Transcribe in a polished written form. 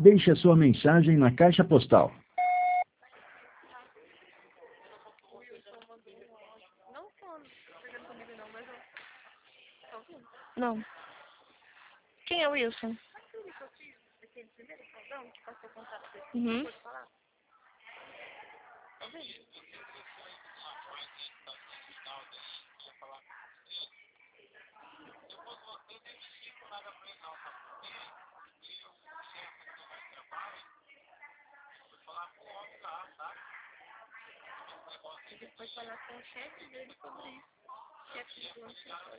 Deixe a sua mensagem na caixa postal. Não. Quem é o Wilson? Uhum. Depois falar com o chefe dele sobre isso. Chefe do escritório.